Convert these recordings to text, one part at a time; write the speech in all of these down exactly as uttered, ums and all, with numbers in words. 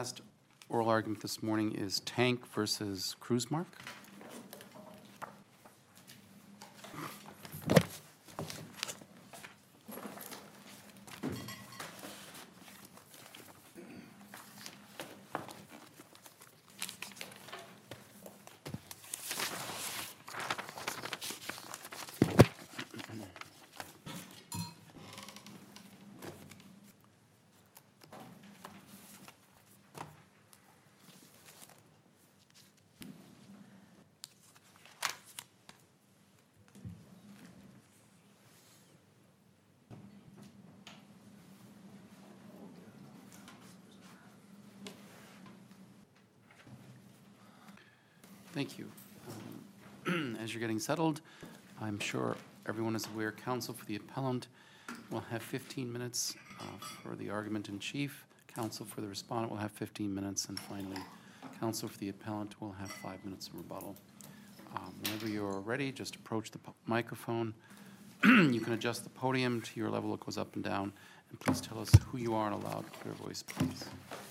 Last oral argument this morning is Tank versus Cruisemark. Thank you. Um, as you're getting settled, I'm sure everyone is aware counsel for the appellant will have fifteen minutes uh, for the argument in chief. Counsel for the respondent will have fifteen minutes. And finally, counsel for the appellant will have five minutes of rebuttal. Um, whenever you're ready, just approach the microphone. You can adjust the podium to your level. It goes up and down. And please tell us who you are in a loud, clear voice, please.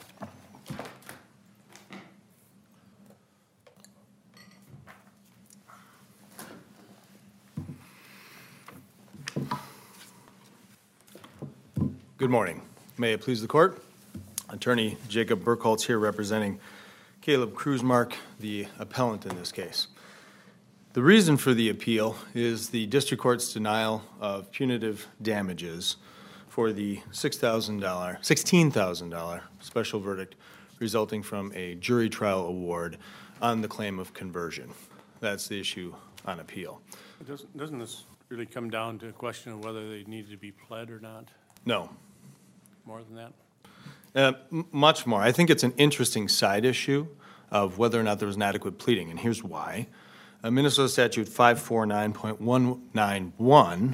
Good morning. May it please the court. Attorney Jacob Burkholz here representing Caleb Cruisemark, the appellant in this case. The reason for the appeal is the district court's denial of punitive damages for the six thousand dollars, sixteen thousand dollars special verdict resulting from a jury trial award on the claim of conversion. That's the issue on appeal. Doesn't, doesn't this really come down to a question of whether they need to be pled or not? No. More than that? Uh, m- much more. I think it's an interesting side issue of whether or not there was an adequate pleading, and here's why. Uh, Minnesota Statute five forty-nine point one nine one,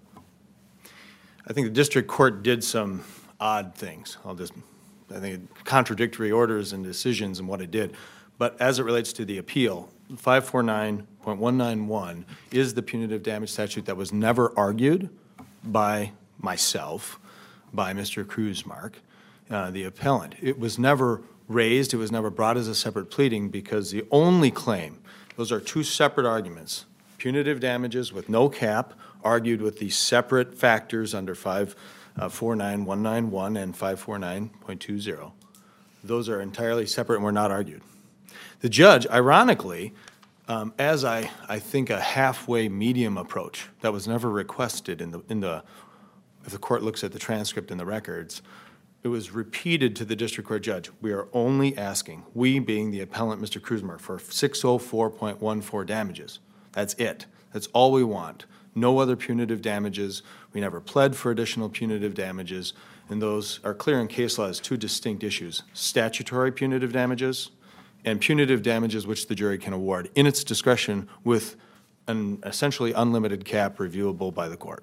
I think the district court did some odd things. I'll just, I think contradictory orders and decisions and what it did. But as it relates to the appeal, five forty-nine point one nine one is the punitive damage statute that was never argued by myself, by Mister Cruisemark, uh, the appellant. It was never raised, it was never brought as a separate pleading because the only claim, those are two separate arguments, punitive damages with no cap, argued with the separate factors under five forty-nine point one nine one and five forty-nine point two zero. Those are entirely separate and were not argued. The judge, ironically, um, as I, I think a halfway medium approach that was never requested in the in the if the court looks at the transcript and the records, it was repeated to the district court judge. We are only asking, we being the appellant, Mister Cruisemark, for six oh four point one four damages. That's it. That's all we want. No other punitive damages. We never pled for additional punitive damages, and those are clear in case law as two distinct issues: statutory punitive damages and punitive damages which the jury can award in its discretion with an essentially unlimited cap reviewable by the court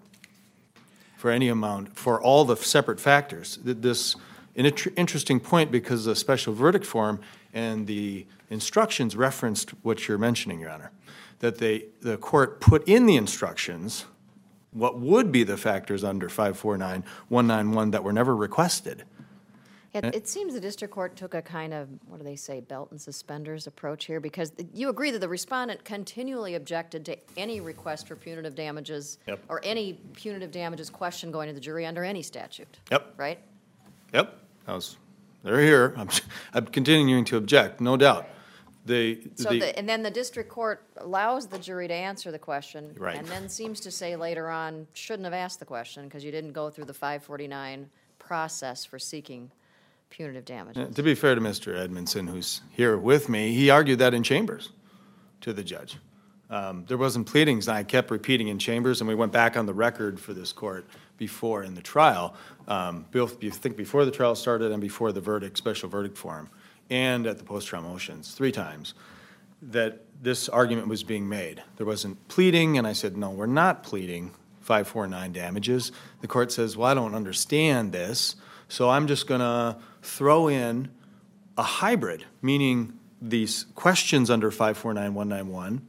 for any amount, for all the separate factors. This an interesting point because the special verdict form and the instructions referenced what you're mentioning, Your Honor, that they the court put in the instructions what would be the factors under five forty-nine point one nine one that were never requested. It, it seems the district court took a kind of, what do they say, belt and suspenders approach here, because the, you agree that the respondent continually objected to any request for punitive damages Yep. or any punitive damages question going to the jury under any statute. Yep. Right? Yep. I was, they're here. I'm, I'm continuing to object, no doubt. They, So the, the, and then the district court allows the jury to answer the question, Right. and then seems to say later on, shouldn't have asked the question because you didn't go through the five forty-nine process for seeking punitive damages. to be fair to Mister Edmondson, who's here with me, he argued that in chambers to the judge. Um, there wasn't pleadings, and I kept repeating in chambers, and we went back on the record for this court before in the trial, um, both you think before the trial started and before the verdict, special verdict form, and at the post-trial motions, three times, that this argument was being made. There wasn't pleading, and I said, no, we're not pleading five forty-nine damages. The court says, well, I don't understand this, so I'm just going to throw in a hybrid, meaning these questions under five forty-nine point one nine one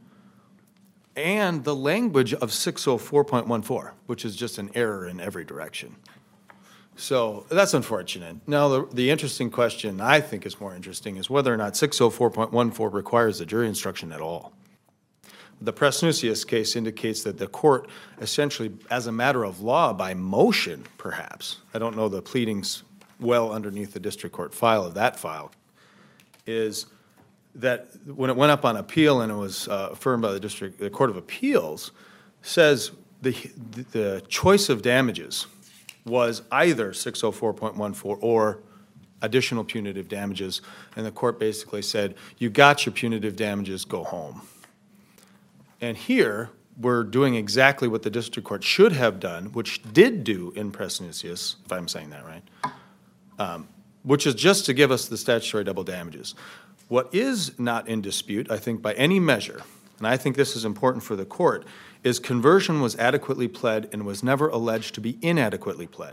and the language of six oh four point one four, which is just an error in every direction. So that's unfortunate. Now, the, the interesting question I think is more interesting is whether or not six oh four point one four requires a jury instruction at all. The Presnusius case indicates that the court essentially, as a matter of law, by motion perhaps, I don't know the pleadings well underneath the district court file of that file, is that when it went up on appeal and it was uh, affirmed by the district, the Court of Appeals, says the, the choice of damages was either six oh four point one four or additional punitive damages, and the court basically said, you got your punitive damages, go home. And here, we're doing exactly what the district court should have done, which did do in Presnusius, if I'm saying that right, um, which is just to give us the statutory double damages. What is not in dispute, I think, by any measure, and I think this is important for the court, is conversion was adequately pled and was never alleged to be inadequately pled.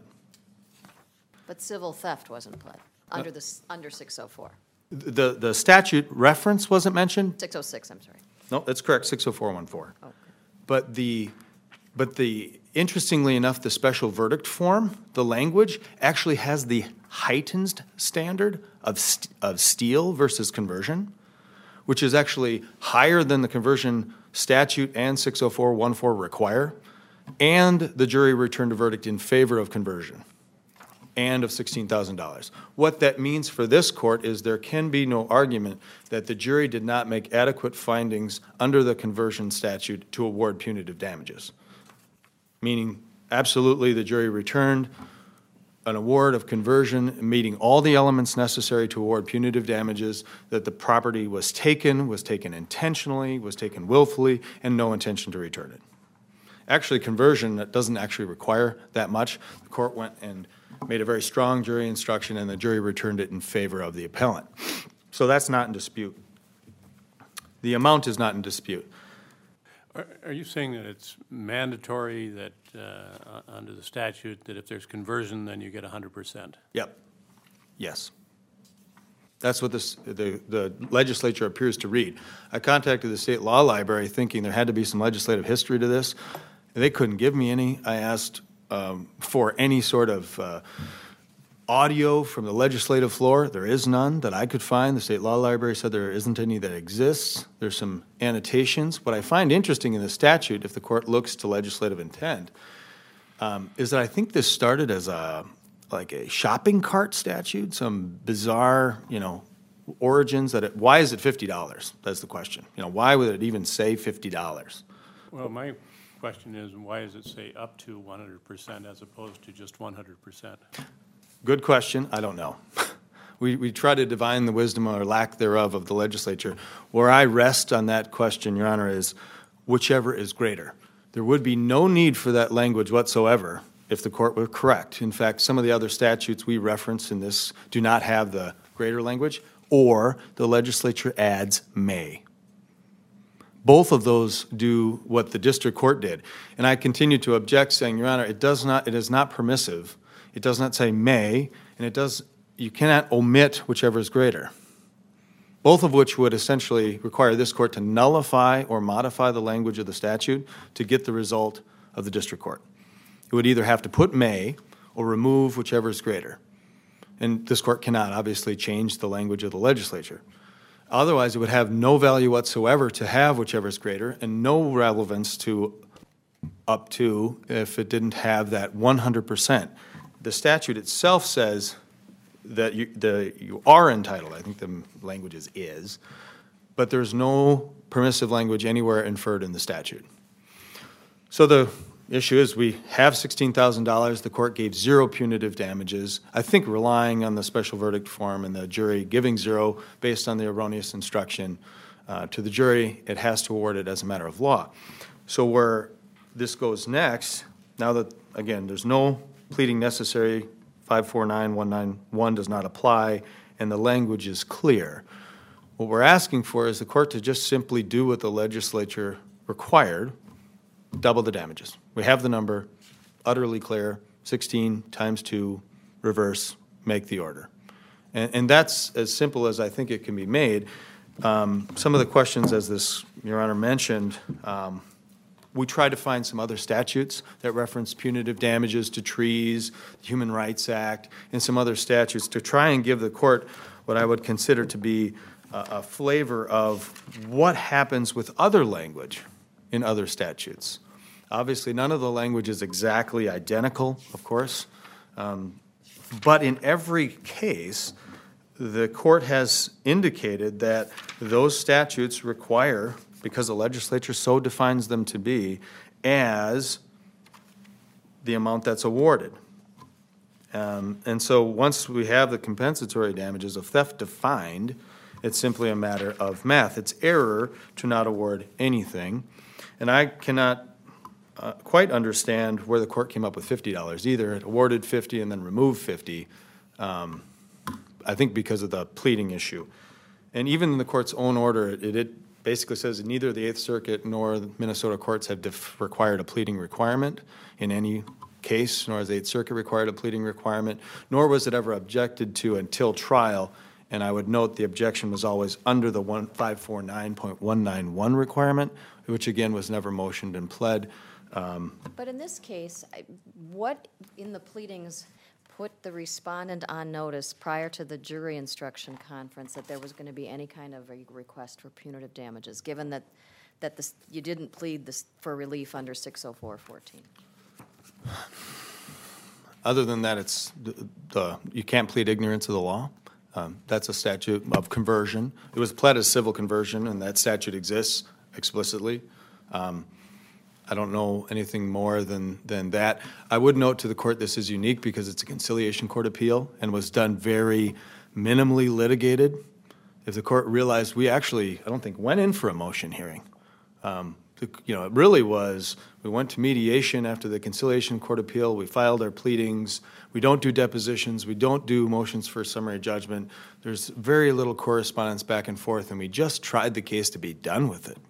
But civil theft wasn't pled under this, under six oh four. The, the statute reference wasn't mentioned? six oh six, I'm sorry. No, that's correct, six oh four one four. Oh. But the, but the, interestingly enough, the special verdict form, the language, actually has the heightened standard of, st of steel versus conversion, which is actually higher than the conversion statute and six oh four one four require, and the jury returned a verdict in favor of conversion and of sixteen thousand dollars. What that means for this court is there can be no argument that the jury did not make adequate findings under the conversion statute to award punitive damages. Meaning, absolutely, the jury returned an award of conversion meeting all the elements necessary to award punitive damages, that the property was taken, was taken intentionally, was taken willfully, and no intention to return it. Actually, conversion that doesn't actually require that much. The court went and made a very strong jury instruction, and the jury returned it in favor of the appellant. So that's not in dispute. The amount is not in dispute. Are, are you saying that it's mandatory that, uh, under the statute, that if there's conversion, then you get one hundred percent? Yep. Yes. That's what this, the, the legislature appears to read. I contacted the state law library thinking there had to be some legislative history to this. They couldn't give me any. I asked um, for any sort of uh, audio from the legislative floor. There is none that I could find. The state law library said there isn't any that exists. There's some annotations. What I find interesting in the statute, if the court looks to legislative intent, um, is that I think this started as a like a shopping cart statute, some bizarre, you know, origins that it, why is it fifty dollars? That's the question. You know, why would it even say fifty dollars? Well, my question is, why does it say up to one hundred percent as opposed to just one hundred percent? Good question. I don't know. we, we try to divine the wisdom or lack thereof of the legislature. Where I rest on that question, Your Honor, is whichever is greater. There would be no need for that language whatsoever if the court were correct. In fact, some of the other statutes we reference in this do not have the greater language, or the legislature adds may. Both of those do what the district court did. And I continue to object, saying, Your Honor, it does not, it is not permissive. It does not say may, and it does, you cannot omit whichever is greater. Both of which would essentially require this court to nullify or modify the language of the statute to get the result of the district court. It would either have to put may or remove whichever is greater. And this court cannot obviously change the language of the legislature. Otherwise, it would have no value whatsoever to have whichever is greater and no relevance to up to if it didn't have that one hundred percent. The statute itself says that you, the, you are entitled, I think the language is is, but there's no permissive language anywhere inferred in the statute. So the issue is we have sixteen thousand dollars. The court gave zero punitive damages, I think relying on the special verdict form and the jury giving zero based on the erroneous instruction uh, to the jury. It has to award it as a matter of law. So where this goes next, now that, again, there's no pleading necessary, five four nine one nine one does not apply, and the language is clear. What we're asking for is the court to just simply do what the legislature required, double the damages. We have the number, utterly clear, sixteen times two, reverse, make the order. And, and that's as simple as I think it can be made. Um, some of the questions, as this, Your Honor mentioned, um, we tried to find some other statutes that reference punitive damages to trees, the Human Rights Act, and some other statutes to try and give the court what I would consider to be a, a flavor of what happens with other language in other statutes. Obviously, none of the language is exactly identical, of course, um, but in every case, the court has indicated that those statutes require, because the legislature so defines them to be, as the amount that's awarded. Um, and so once we have the compensatory damages of theft defined, it's simply a matter of math. It's error to not award anything. And I cannot uh, quite understand where the court came up with fifty dollars either. It awarded fifty and then removed fifty, um, I think because of the pleading issue. And even in the court's own order, it, it basically says that neither the Eighth Circuit nor the Minnesota courts have def- required a pleading requirement in any case, nor has the Eighth Circuit required a pleading requirement, nor was it ever objected to until trial. And I would note the objection was always under the five forty-nine point one nine one requirement, which again was never motioned and pled. Um, But in this case, I- what in the pleadings put the respondent on notice prior to the jury instruction conference that there was going to be any kind of a request for punitive damages, given that, that this, you didn't plead this for relief under six oh four fourteen? Other than that, it's the, the you can't plead ignorance of the law. Um, that's a statute of conversion. It was pled as civil conversion, and that statute exists explicitly. Um, I don't know anything more than, than that. I would note to the court this is unique because it's a conciliation court appeal and was done very minimally litigated. If the court realized we actually, I don't think, went in for a motion hearing. Um, you know, it really was, we went to mediation after the conciliation court appeal, we filed our pleadings, we don't do depositions, we don't do motions for summary judgment. There's very little correspondence back and forth, and we just tried the case to be done with it.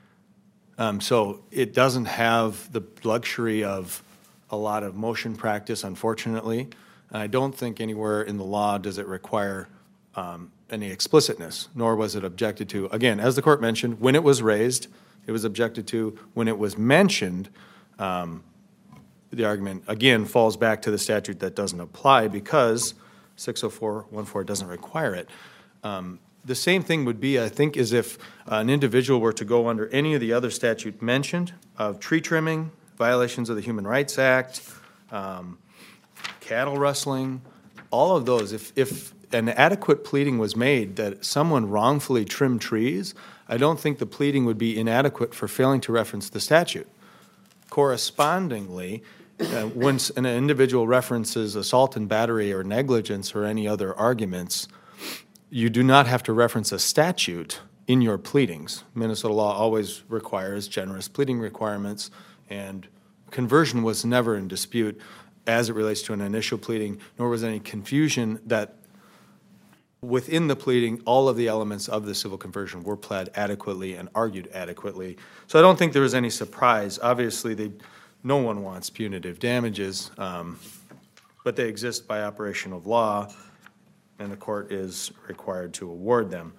Um, so it doesn't have the luxury of a lot of motion practice, unfortunately. And I don't think anywhere in the law does it require um, any explicitness, nor was it objected to. Again, as the court mentioned, when it was raised, it was objected to. When it was mentioned, um, the argument, again, falls back to the statute that doesn't apply because six oh four one four doesn't require it. Um, The same thing would be, I think, as if an individual were to go under any of the other statute mentioned of tree trimming, violations of the Human Rights Act, um, cattle rustling, all of those. If, if an adequate pleading was made that someone wrongfully trimmed trees, I don't think the pleading would be inadequate for failing to reference the statute. Correspondingly, uh, when an individual references assault and battery or negligence or any other arguments, you do not have to reference a statute in your pleadings. Minnesota law always requires generous pleading requirements, and conversion was never in dispute as it relates to an initial pleading, nor was any confusion that within the pleading, all of the elements of the civil conversion were pled adequately and argued adequately. So I don't think there was any surprise. Obviously, they, no one wants punitive damages, um, but they exist by operation of law, and the court is required to award them.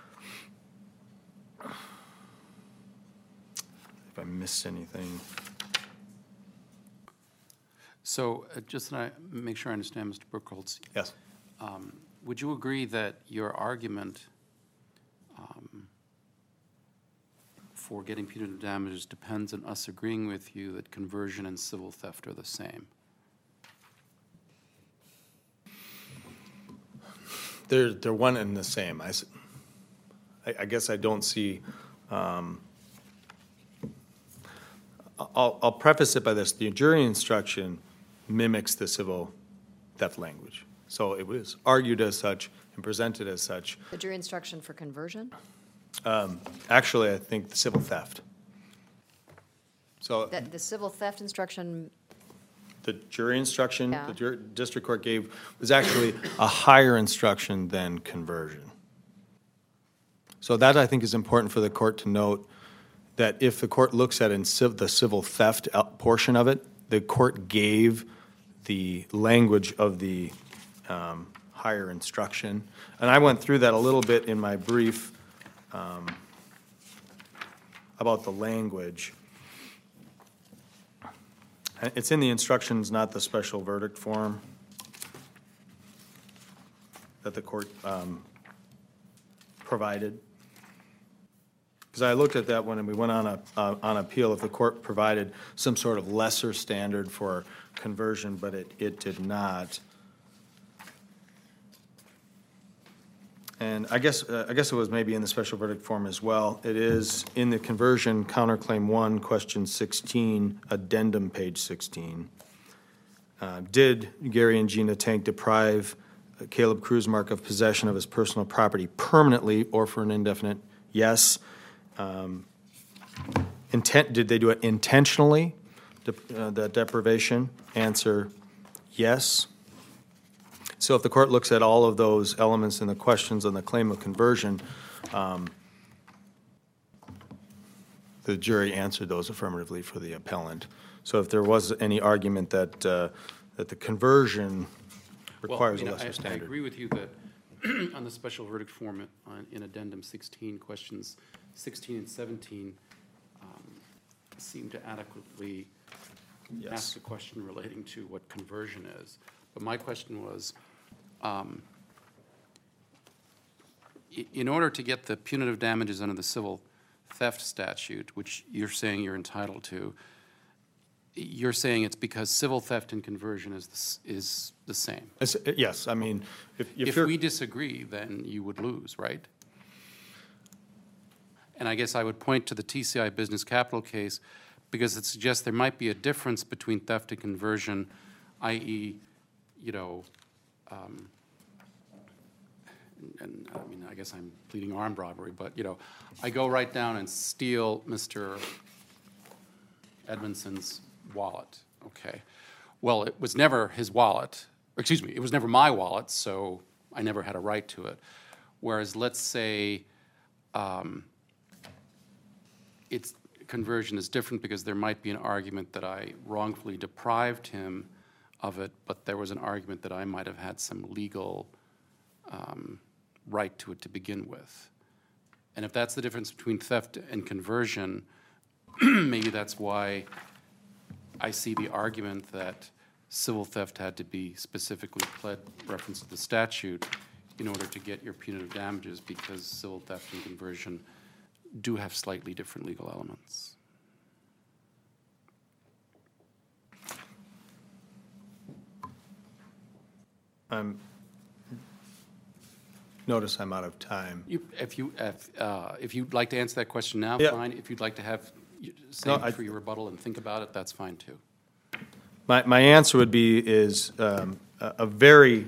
If I missed anything. So uh, just to make sure I understand, Mister Burkholz, Yes. um, would you agree that your argument um, for getting punitive damages depends on us agreeing with you that conversion and civil theft are the same? They're, they're one and the same. I, s- I- I guess I don't see, um, I'll, I'll preface it by this. The jury instruction mimics the civil theft language. So it was argued as such and presented as such. The jury instruction for conversion? Um, Actually, I think the civil theft. So That, the civil theft instruction, the jury instruction Yeah. the jur- district court gave was actually a higher instruction than conversion. So that, I think, is important for the court to note, that if the court looks at in civ- the civil theft out- portion of it, the court gave the language of the um, higher instruction. And I went through that a little bit in my brief um, about the language. It's in the instructions, not the special verdict form that the court um, provided. Because I looked at that one and we went on a, uh, on appeal if the court provided some sort of lesser standard for conversion, but it, it did not. And I guess, uh, I guess it was maybe in the special verdict form as well. It is in the conversion counterclaim one, question sixteen, addendum page sixteen. Uh, Did Gary and Gina Tank deprive Caleb Kruzmark of possession of his personal property permanently or for an indefinite? Yes. Um, intent, did they do it intentionally, de- uh, that deprivation? Answer, yes. So if the court looks at all of those elements in the questions on the claim of conversion, um, the jury answered those affirmatively for the appellant. So if there was any argument that, uh, that the conversion requires Well, I mean, a lesser I- standard. I agree with you that on the special verdict form on- in addendum sixteen, questions sixteen and seventeen um, seem to adequately Yes. ask a question relating to what conversion is. But my question was, um, i- in order to get the punitive damages under the civil theft statute, which you're saying you're entitled to, you're saying it's because civil theft and conversion is, the s- is the same. It's- uh, Yes, I mean, if, if If you're. we disagree, then you would lose, right? And I guess I would point to the T C I Business Capital case because it suggests there might be a difference between theft and conversion, that is, you know, um, and, and, I mean, I guess I'm pleading armed robbery, but, you know, I go right down and steal Mister Edmondson's wallet, okay? Well, it was never his wallet, excuse me, it was never my wallet, so I never had a right to it. Whereas, let's say, um, it's, conversion is different because there might be an argument that I wrongfully deprived him of it, but there was an argument that I might have had some legal um, right to it to begin with. And if that's the difference between theft and conversion, maybe that's why I see the argument that civil theft had to be specifically pled reference to the statute in order to get your punitive damages, because civil theft and conversion do have slightly different legal elements. Um, Notice I'm out of time. You, if you, if, uh, if you'd like to answer that question now, Yeah. fine. If you'd like to have, you- No, save I- it for your rebuttal and think about it, that's fine too. My, my answer would be is um, a, a very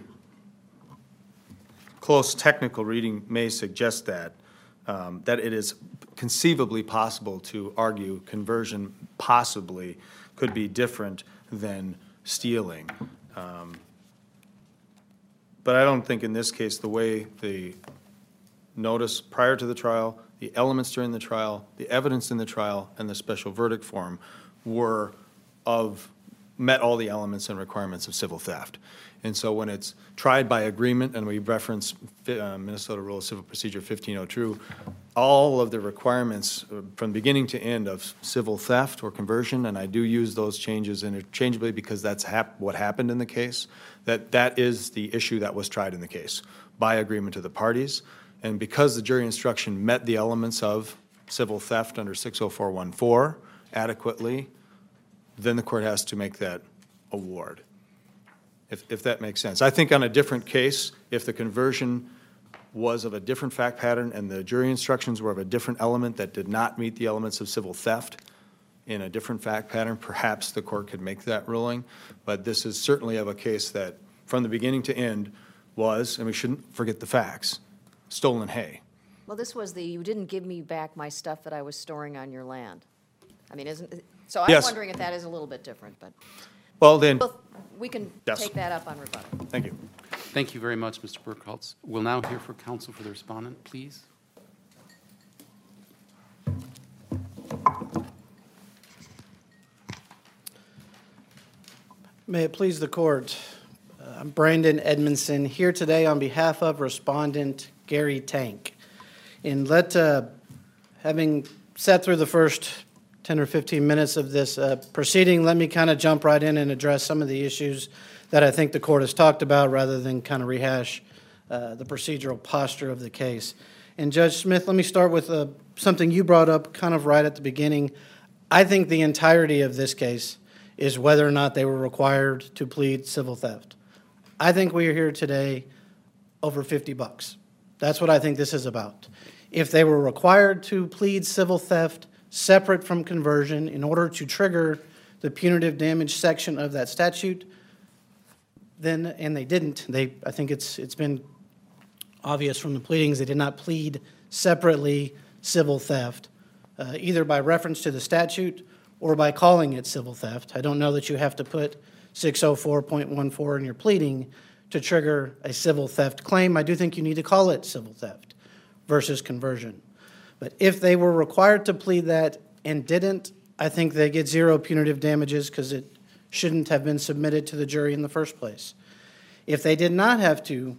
close technical reading may suggest that, um, that it is conceivably possible to argue conversion possibly could be different than stealing. Um, But I don't think in this case, the way the notice prior to the trial, the elements during the trial, the evidence in the trial, and the special verdict form were of, met all the elements and requirements of civil theft. And so when it's tried by agreement, and we reference uh, Minnesota Rule of Civil Procedure fifteen oh two, all of the requirements uh, from beginning to end of civil theft or conversion, and I do use those changes interchangeably because that's hap- what happened in the case, that that is the issue that was tried in the case by agreement of the parties. And because the jury instruction met the elements of civil theft under six oh four one four adequately, then the court has to make that award, if, if that makes sense. I think on a different case, if the conversion was of a different fact pattern and the jury instructions were of a different element that did not meet the elements of civil theft in a different fact pattern, perhaps the court could make that ruling. But this is certainly of a case that, from the beginning to end, was, and we shouldn't forget the facts, stolen hay. Well, this was the, you didn't give me back my stuff that I was storing on your land. I mean, isn't, so I'm Yes. wondering if that is a little bit different, but Well, then, well, we can Yes. take that up on rebuttal. thank you. Thank you very much, Mister Burkholz. We'll now hear from counsel for the respondent, please. May it please the court, uh, I'm Brandon Edmondson, here today on behalf of respondent Gary Tank. And let, uh, having sat through the first ten or fifteen minutes of this uh, proceeding, let me kind of jump right in and address some of the issues that I think the court has talked about rather than kind of rehash uh, the procedural posture of the case. And Judge Smith, let me start with uh, something you brought up kind of right at the beginning. I think the entirety of this case is whether or not they were required to plead civil theft. I think we are here today over fifty bucks. That's what I think this is about. If they were required to plead civil theft separate from conversion in order to trigger the punitive damage section of that statute, then, and they didn't, they, I think it's, it's been obvious from the pleadings, they did not plead separately civil theft, uh, either by reference to the statute or by calling it civil theft. I don't know that you have to put six oh four point one four in your pleading to trigger a civil theft claim. I do think you need to call it civil theft versus conversion. But if they were required to plead that and didn't, I think they get zero punitive damages because it shouldn't have been submitted to the jury in the first place. If they did not have to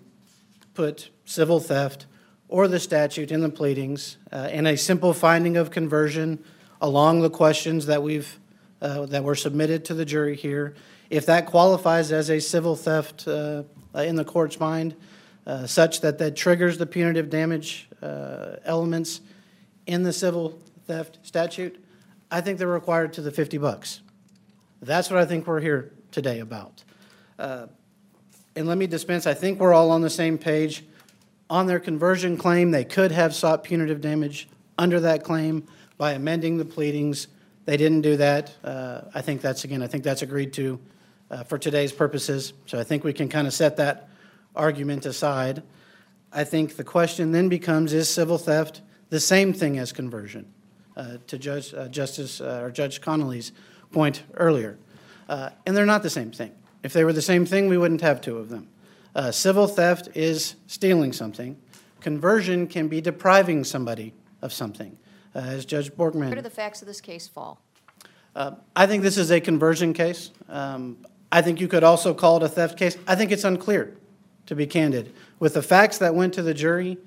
put civil theft or the statute in the pleadings uh, and a simple finding of conversion along the questions that we've uh, that were submitted to the jury here, if that qualifies as a civil theft uh, in the court's mind, uh, such that that triggers the punitive damage uh, elements in the civil theft statute, I think they're required to the fifty bucks. That's what I think we're here today about. Uh, and let me dispense, I think we're all on the same page. On their conversion claim, they could have sought punitive damage under that claim by amending the pleadings. They didn't do that. Uh, I think that's, again, I think that's agreed to uh, for today's purposes. So I think we can kind of set that argument aside. I think the question then becomes, is civil theft the same thing as conversion? Uh, to Judge uh, Justice uh, or Judge Connolly's point earlier. Uh, and they're not the same thing. If they were the same thing, we wouldn't have two of them. Uh, civil theft is stealing something. Conversion can be depriving somebody of something, uh, as Judge Borgman. Where do the facts of this case fall? Uh, I think this is a conversion case. Um, I think you could also call it a theft case. I think it's unclear, to be candid. With the facts that went to the jury,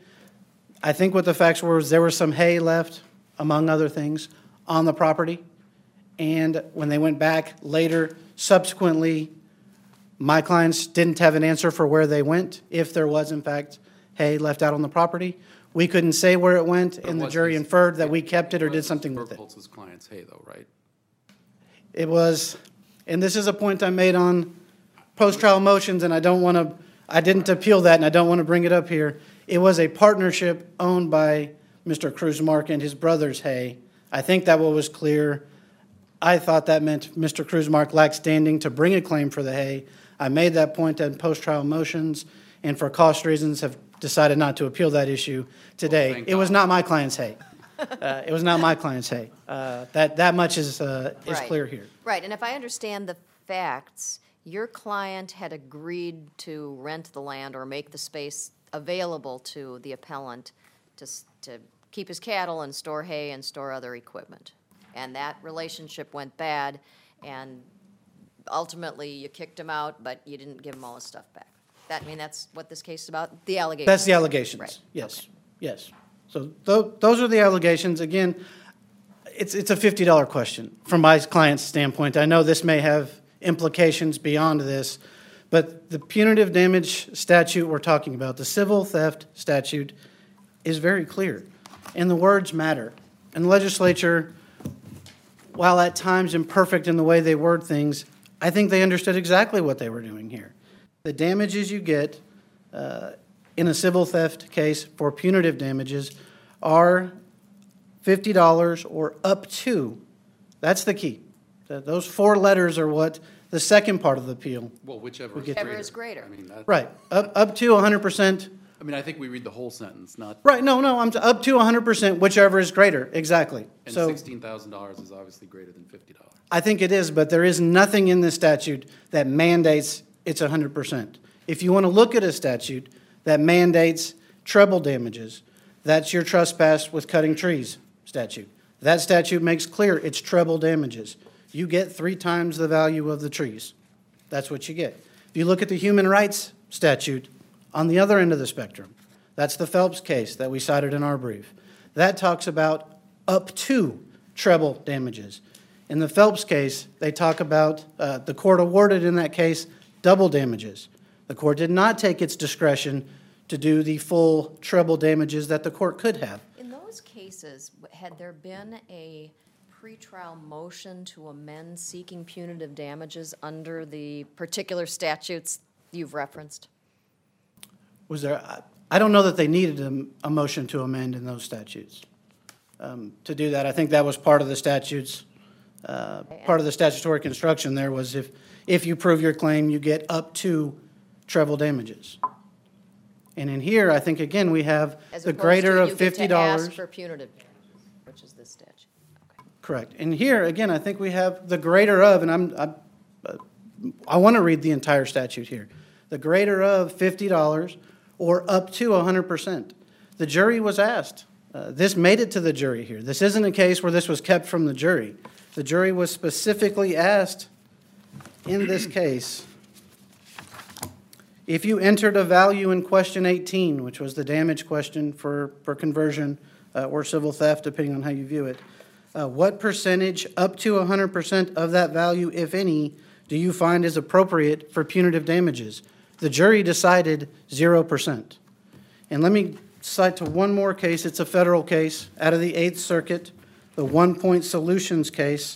I think what the facts were is there was some hay left, among other things, on the property. And when they went back later, subsequently, my clients didn't have an answer for where they went, if there was, in fact, hay left out on the property. We couldn't say where it went, and the jury inferred that we kept it or did something with it. Burkholz's client's hay, though, right? It was, and this is a point I made on post-trial motions, and I don't want to, I didn't appeal that, and I don't want to bring it up here. It was a partnership owned by Mister Kruzmark and his brother's hay. I think that what was clear. I thought that meant Mister Kruzmark lacked standing to bring a claim for the hay. I made that point in post-trial motions, and for cost reasons have decided not to appeal that issue today. thank It was God. not my client's hay. Uh, it was not my client's hay. Uh, that, that much is, uh, is Right. clear here. Right, and if I understand the facts, your client had agreed to rent the land or make the space available to the appellant to, s- to keep his cattle and store hay and store other equipment. And that relationship went bad, and ultimately you kicked him out, but you didn't give him all his stuff back. That, I mean, that's what this case is about, the allegations. That's the allegations. Right. Yes, yes. So tho- those are the allegations. Again, it's, it's a fifty dollar question from my client's standpoint. I know this may have implications beyond this, but the punitive damage statute we're talking about, the civil theft statute, is very clear. And the words matter. And the legislature, while at times imperfect in the way they word things, I think they understood exactly what they were doing here. The damages you get uh, in a civil theft case for punitive damages are fifty dollars or up to. That's the key. Th- Those four letters are what the second part of the appeal. Well, whichever is get- greater. Whichever is greater. I mean, that. Right, up, up to one hundred percent. I mean, I think we read the whole sentence, not, Right, no, no, I'm t- up to one hundred percent, whichever is greater, exactly. and So sixteen thousand dollars is obviously greater than fifty dollars. I think it is, but there is nothing in this statute that mandates it's one hundred percent. If you want to look at a statute that mandates treble damages, that's your trespass with cutting trees statute. That statute makes clear it's treble damages. You get three times the value of the trees. That's what you get. If you look at the human rights statute on the other end of the spectrum, that's the Phelps case that we cited in our brief. That talks about up to treble damages. In the Phelps case, they talk about, uh, the court awarded in that case double damages. The court did not take its discretion to do the full treble damages that the court could have. In those cases, w- had there been a pretrial motion to amend seeking punitive damages under the particular statutes you've referenced? Was there, I- I don't know that they needed a, a motion to amend in those statutes. Um, To do that, I think that was part of the statutes, uh, part of the statutory construction there was if, if you prove your claim, you get up to treble damages. And in here, I think, again, we have As the opposed greater to of you get fifty to dollars. ask for punitive damages, which is this statute. Okay. Correct. And here, again, I think we have the greater of, and I'm, I'm, uh, I want to read the entire statute here. The greater of fifty dollars or up to one hundred percent. The jury was asked. Uh, This made it to the jury here. This isn't a case where this was kept from the jury. The jury was specifically asked in this case, if you entered a value in question eighteen, which was the damage question for, for conversion uh, or civil theft, depending on how you view it, uh, what percentage up to one hundred percent of that value, if any, do you find is appropriate for punitive damages? The jury decided zero percent. And let me cite to one more case. It's a federal case out of the Eighth Circuit, the One Point Solutions case.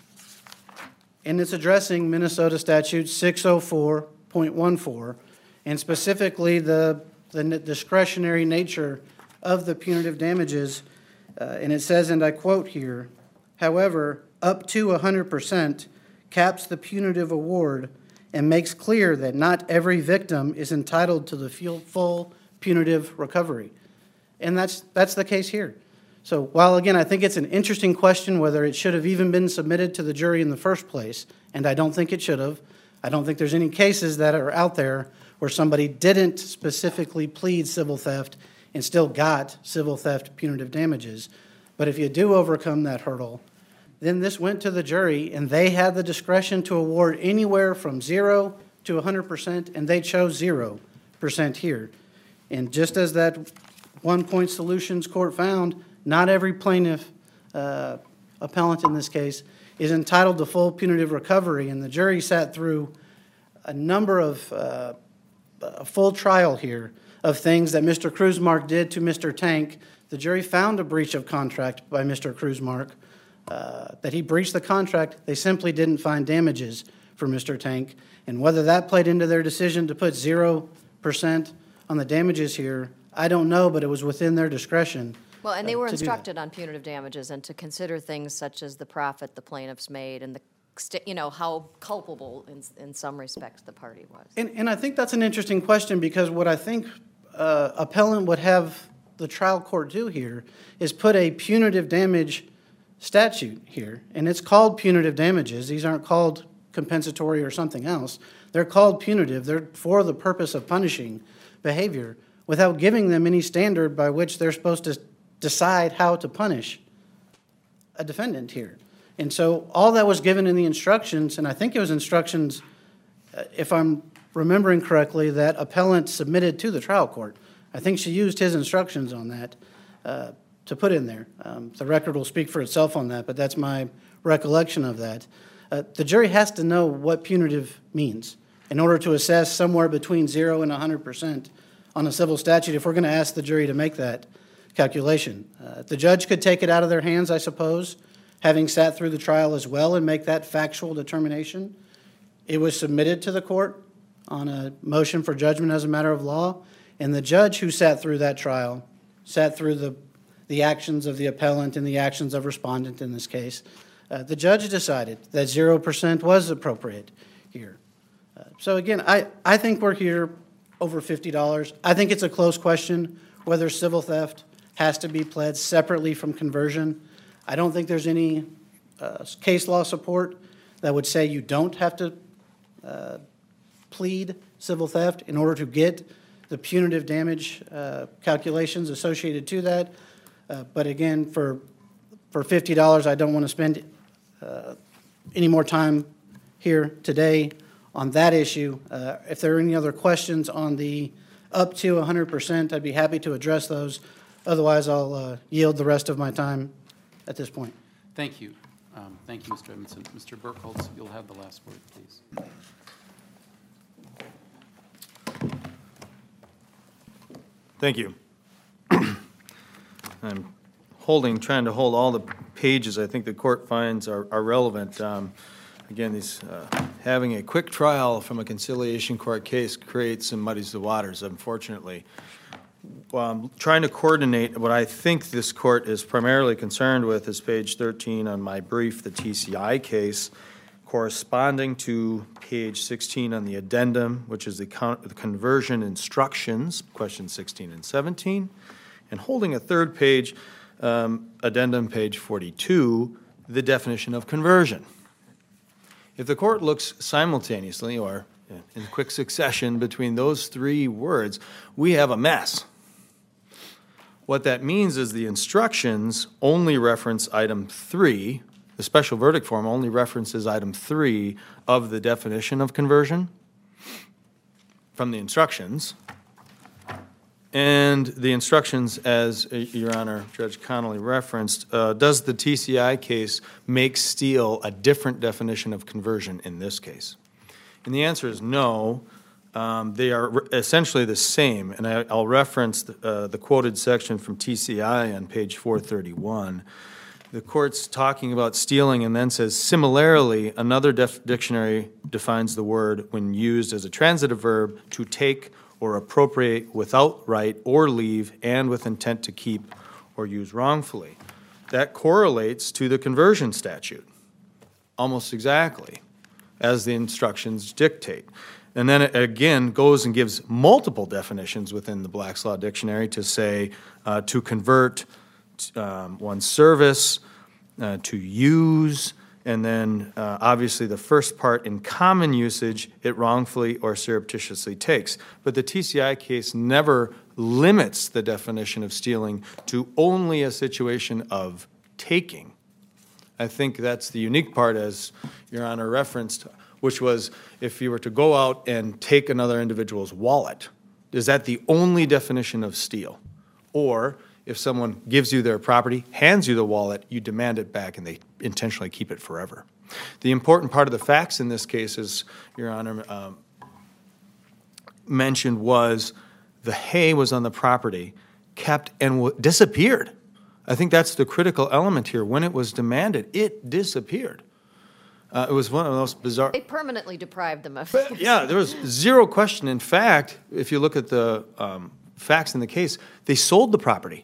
And it's addressing Minnesota Statute six oh four point one four, and specifically the, the discretionary nature of the punitive damages. Uh, and it says, and I quote here, however, up to one hundred percent caps the punitive award and makes clear that not every victim is entitled to the full- full punitive recovery. And that's, that's the case here. So while, again, I think it's an interesting question whether it should have even been submitted to the jury in the first place, and I don't think it should have. I don't think there's any cases that are out there where somebody didn't specifically plead civil theft and still got civil theft punitive damages. But if you do overcome that hurdle, then this went to the jury, and they had the discretion to award anywhere from zero to one hundred percent, and they chose zero percent here. And just as that One Point Solutions court found, not every plaintiff, uh, appellant in this case, is entitled to full punitive recovery, and the jury sat through a number of, uh, a full trial here of things that Mister Kruzmark did to Mister Tank. The jury found a breach of contract by Mister Kruzmark, uh, that he breached the contract. They simply didn't find damages for Mister Tank, and whether that played into their decision to put zero percent on the damages here, I don't know, but it was within their discretion. Well, and they uh, were to do that. instructed on punitive damages and to consider things such as the profit the plaintiffs made and the, sta- you know, how culpable in, in some respects the party was. And, and I think that's an interesting question, because what I think uh, appellant would have the trial court do here is put a punitive damage statute here, and it's called punitive damages. These aren't called compensatory or something else. They're called punitive. They're for the purpose of punishing behavior without giving them any standard by which they're supposed to decide how to punish a defendant here. And so all that was given in the instructions, and I think it was instructions, uh, if I'm remembering correctly, that appellant submitted to the trial court. I think she used his instructions on that uh, to put in there. Um, the record will speak for itself on that, but that's my recollection of that. Uh, the jury has to know what punitive means in order to assess somewhere between zero and one hundred percent on a civil statute if we're going to ask the jury to make that calculation. Uh, the judge could take it out of their hands, I suppose, having sat through the trial as well, and make that factual determination. It was submitted to the court on a motion for judgment as a matter of law, and the judge who sat through that trial sat through the, the actions of the appellant and the actions of respondent in this case. Uh, the judge decided that zero percent was appropriate here. Uh, so again, I, I think we're here over fifty dollars. I think it's a close question whether civil theft has to be pled separately from conversion. I don't think there's any uh, case law support that would say you don't have to uh, plead civil theft in order to get the punitive damage uh, calculations associated to that. Uh, But again, for, for fifty dollars, I don't want to spend uh, any more time here today on that issue. Uh, If there are any other questions on the up to one hundred percent, I'd be happy to address those. Otherwise, I'll uh, yield the rest of my time at this point. Thank you. Um, Thank you, Mister Edmondson. Mister Burkholz, you'll have the last word, please. Thank you. I'm holding, trying to hold all the pages I think the court finds are, are relevant. Um, Again, these, uh, having a quick trial from a conciliation court case creates and muddies the waters, unfortunately. Um, trying to coordinate what I think this court is primarily concerned with is page thirteen on my brief, the T C I case, corresponding to page sixteen on the addendum, which is the, con the conversion instructions, questions sixteen and seventeen, and holding a third page, um, addendum page forty-two, the definition of conversion. If the court looks simultaneously or in quick succession between those three words, we have a mess. What that means is the instructions only reference item three, the special verdict form only references item three of the definition of conversion from the instructions. And the instructions, as uh, Your Honor, Judge Connolly referenced, uh, does the T C I case make Steele a different definition of conversion in this case? And the answer is no. Um, they are re- essentially the same. And I, I'll reference the, uh, the quoted section from T C I on page four thirty-one. The court's talking about stealing and then says, similarly, another def- dictionary defines the word when used as a transitive verb to take or appropriate without right or leave and with intent to keep or use wrongfully. That correlates to the conversion statute, almost exactly, as the instructions dictate. And then it again goes and gives multiple definitions within the Black's Law Dictionary to say uh, to convert um, one's service, uh, to use, and then uh, obviously the first part, in common usage, it wrongfully or surreptitiously takes. But the T C I case never limits the definition of stealing to only a situation of taking. I think that's the unique part, as Your Honor referenced, which was if you were to go out and take another individual's wallet, is that the only definition of steal? Or if someone gives you their property, hands you the wallet, you demand it back and they intentionally keep it forever. The important part of the facts in this case, as Your Honor um, mentioned, was the hay was on the property, kept and w- disappeared. I think that's the critical element here. When it was demanded, it disappeared. Uh, it was one of the most bizarre. They permanently deprived them of. Yeah, there was zero question. In fact, if you look at the um, facts in the case, they sold the property.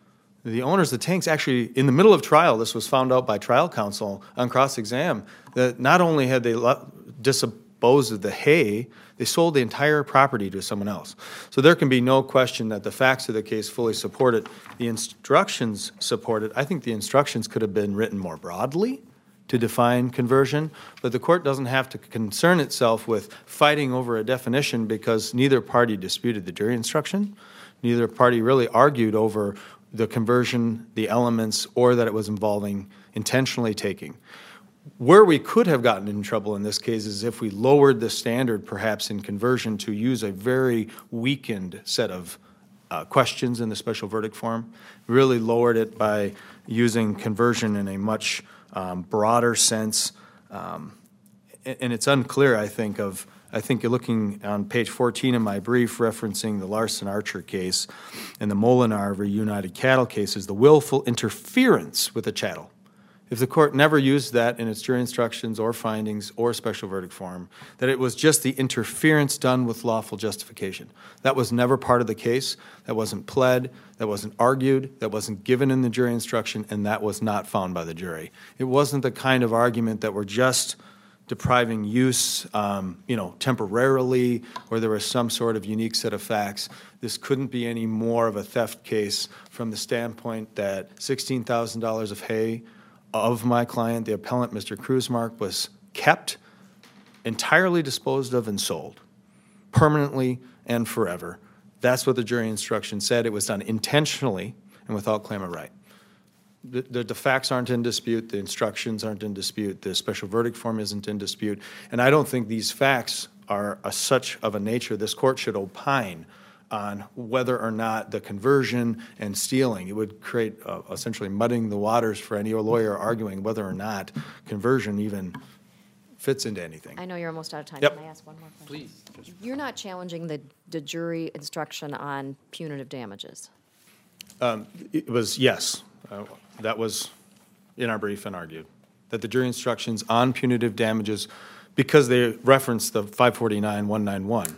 The owners of the tanks actually, in the middle of trial, this was found out by trial counsel on cross-exam, that not only had they le- disposed of the hay, they sold the entire property to someone else. So there can be no question that the facts of the case fully support it. The instructions support it. I think the instructions could have been written more broadly to define conversion, but the court doesn't have to concern itself with fighting over a definition because neither party disputed the jury instruction. Neither party really argued over the conversion, the elements, or that it was involving intentionally taking. Where we could have gotten in trouble in this case is if we lowered the standard perhaps in conversion to use a very weakened set of uh, questions in the special verdict form, really lowered it by using conversion in a much um, broader sense. Um, and, and it's unclear, I think, of I think you're looking on page fourteen of my brief referencing the Larson Archer case and the Molinar v. United Cattle case is the willful interference with the chattel. If the court never used that in its jury instructions or findings or special verdict form, that it was just the interference done with lawful justification. That was never part of the case. That wasn't pled. That wasn't argued. That wasn't given in the jury instruction, and that was not found by the jury. It wasn't the kind of argument that we're just depriving use, um, you know, temporarily, or there was some sort of unique set of facts. This couldn't be any more of a theft case from the standpoint that sixteen thousand dollars of hay of my client, the appellant, Mister Kruzmark, was kept, entirely disposed of, and sold, permanently and forever. That's what the jury instruction said. It was done intentionally and without claim of right. The, the, the facts aren't in dispute, the instructions aren't in dispute, the special verdict form isn't in dispute, and I don't think these facts are a, such of a nature this court should opine on whether or not the conversion and stealing, it would create uh, essentially muddying the waters for any lawyer arguing whether or not conversion even fits into anything. I know you're almost out of time. Yep. Can I ask one more question? Please, Judge. You're not challenging the, the jury instruction on punitive damages? It was, yes, uh, that was in our brief and argued, that the jury instructions on punitive damages, because they reference the five forty-nine one ninety-one.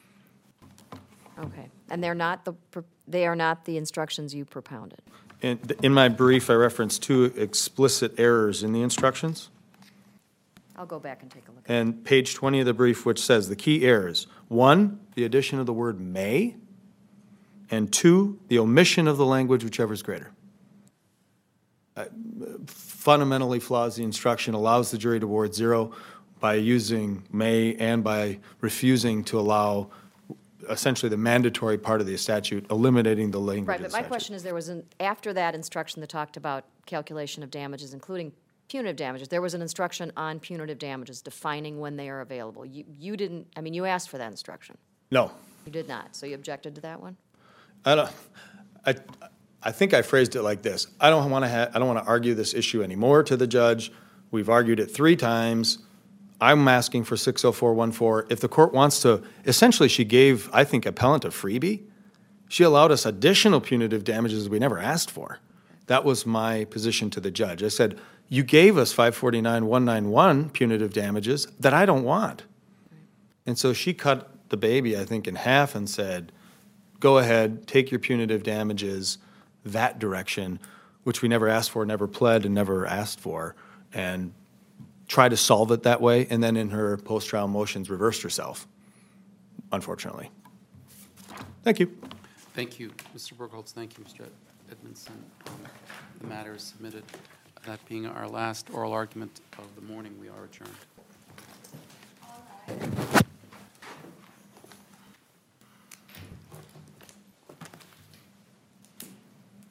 Okay. And they're not the, pr- they are not the instructions you propounded? In, in my brief, I referenced two explicit errors in the instructions. I'll go back and take a look. And page twenty of the brief, which says the key errors, one, the addition of the word may, and two, the omission of the language, whichever is greater. Uh, Fundamentally flaws the instruction, allows the jury to award zero by using may and by refusing to allow essentially the mandatory part of the statute, eliminating the language Right, of the but my statute. question is, there was an, after that instruction that talked about calculation of damages, including punitive damages, there was an instruction on punitive damages defining when they are available. You, you didn't, I mean, you asked for that instruction. No, You did not, so you objected to that one? I don't, I, I think I phrased it like this. I don't want to ha, I don't want to argue this issue anymore to the judge. We've argued it three times. I'm asking for six oh four one four. If the court wants to, essentially she gave, I think, appellant a freebie. She allowed us additional punitive damages we never asked for. That was my position to the judge. I said, you gave us five forty-nine one ninety-one punitive damages that I don't want. And so she cut the baby, I think, in half and said, go ahead, take your punitive damages that direction, which we never asked for, never pled, and never asked for, and try to solve it that way, and then in her post-trial motions reversed herself, unfortunately. Thank you. Thank you, Mister Burkholz. Thank you, Mister Edmondson. Um, The matter is submitted. That being our last oral argument of the morning, we are adjourned.